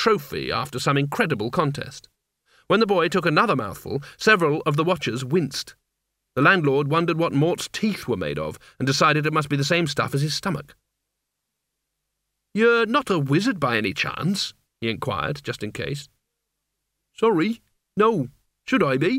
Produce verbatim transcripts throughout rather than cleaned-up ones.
trophy after some incredible contest. When the boy took another mouthful, several of the watchers winced. The landlord wondered what Mort's teeth were made of, and decided it must be the same stuff as his stomach. "You're not a wizard by any chance?" he inquired, just in case. "Sorry, no. Should I be?"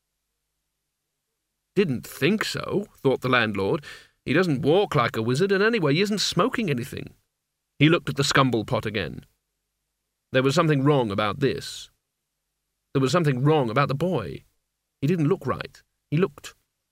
"Didn't think so," thought the landlord. "He doesn't walk like a wizard, and anyway he isn't smoking anything." He looked at the scumble pot again. There was something wrong about this. There was something wrong about the boy. He didn't look right. He looked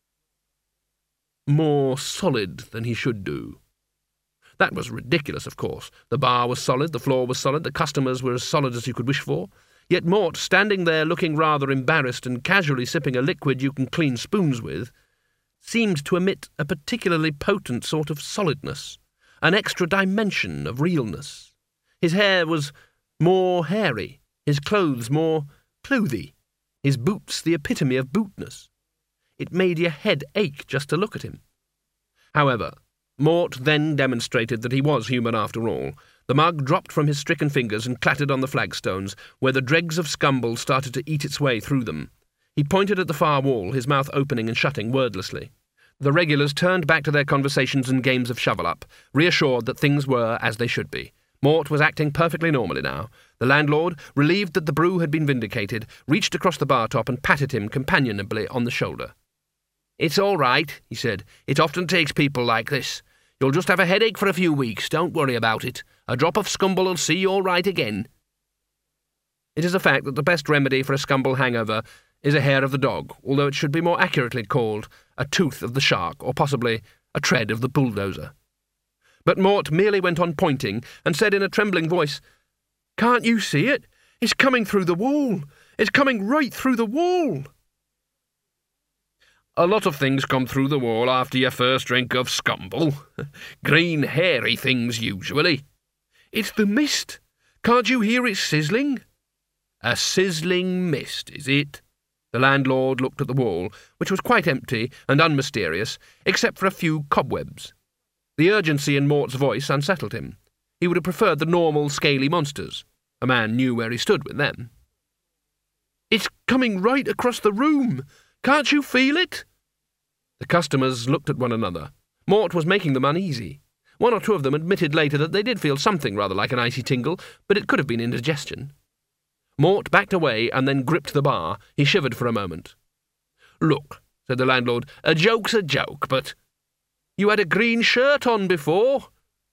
more solid than he should do. That was ridiculous, of course. The bar was solid, the floor was solid, the customers were as solid as you could wish for. Yet Mort, standing there looking rather embarrassed and casually sipping a liquid you can clean spoons with, seemed to emit a particularly potent sort of solidness, an extra dimension of realness. His hair was more hairy, his clothes more clothy, his boots the epitome of bootness. It made your head ache just to look at him. However, Mort then demonstrated that he was human after all. The mug dropped from his stricken fingers and clattered on the flagstones, where the dregs of scumble started to eat its way through them. He pointed at the far wall, his mouth opening and shutting wordlessly. The regulars turned back to their conversations and games of shovel-up, reassured that things were as they should be. Mort was acting perfectly normally now. The landlord, relieved that the brew had been vindicated, reached across the bar top and patted him companionably on the shoulder. "It's all right," he said. "It often takes people like this. You'll just have a headache for a few weeks. Don't worry about it. A drop of scumble will see you all right again." It is a fact that the best remedy for a scumble hangover is a hair of the dog, although it should be more accurately called a tooth of the shark, or possibly a tread of the bulldozer. But Mort merely went on pointing, and said in a trembling voice, "Can't you see it? It's coming through the wall. It's coming right through the wall." "A lot of things come through the wall after your first drink of scumble. Green, hairy things, usually." "It's the mist. Can't you hear it sizzling?" "A sizzling mist, is it?" The landlord looked at the wall, which was quite empty and unmysterious, except for a few cobwebs. The urgency in Mort's voice unsettled him. He would have preferred the normal, scaly monsters. A man knew where he stood with them. "It's coming right across the room. Can't you feel it?" The customers looked at one another. Mort was making them uneasy. One or two of them admitted later that they did feel something rather like an icy tingle, but it could have been indigestion. Mort backed away and then gripped the bar. He shivered for a moment. "Look," said the landlord, "a joke's a joke, but you had a green shirt on before."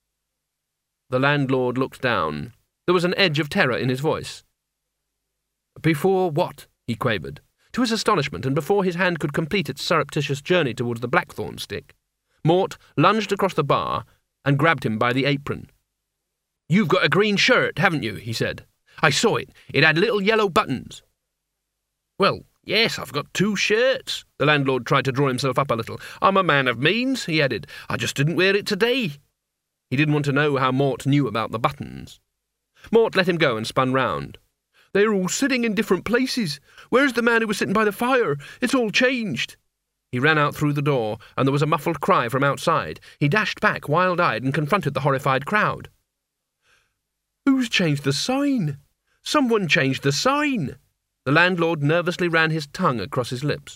The landlord looked down. There was an edge of terror in his voice. "Before what?" he quavered. To his astonishment, and before his hand could complete its surreptitious journey towards the blackthorn stick, Mort lunged across the bar and grabbed him by the apron. "You've got a green shirt, haven't you?" he said. "I saw it. It had little yellow buttons." "Well, yes, I've got two shirts." The landlord tried to draw himself up a little. "I'm a man of means," he added. "I just didn't wear it today." He didn't want to know how Mort knew about the buttons. Mort let him go and spun round. "They're all sitting in different places. Where's the man who was sitting by the fire? It's all changed." He ran out through the door, and there was a muffled cry from outside. He dashed back, wild-eyed, and confronted the horrified crowd. "Who's changed the sign? Someone changed the sign!" The landlord nervously ran his tongue across his lips.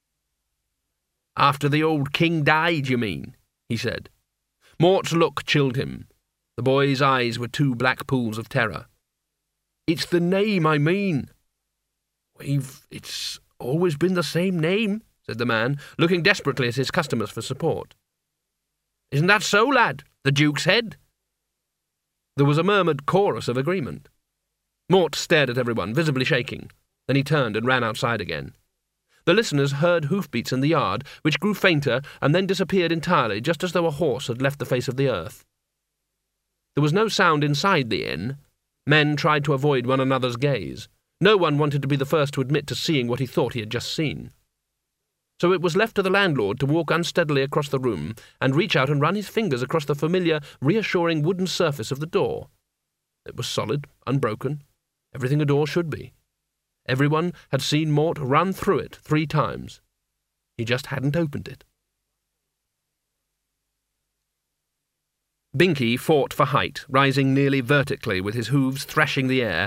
"After the old king died, you mean?" he said. Mort's look chilled him. The boy's eyes were two black pools of terror. "It's the name, I mean." "We've... it's always been the same name," said the man, looking desperately at his customers for support. "Isn't that so, lad? The Duke's head?" There was a murmured chorus of agreement. Mort stared at everyone, visibly shaking. Then he turned and ran outside again. The listeners heard hoofbeats in the yard, which grew fainter and then disappeared entirely, just as though a horse had left the face of the earth. There was no sound inside the inn. Men tried to avoid one another's gaze. No one wanted to be the first to admit to seeing what he thought he had just seen. So it was left to the landlord to walk unsteadily across the room and reach out and run his fingers across the familiar, reassuring wooden surface of the door. It was solid, unbroken, everything a door should be. Everyone had seen Mort run through it three times. He just hadn't opened it. Binky fought for height, rising nearly vertically with his hooves thrashing the air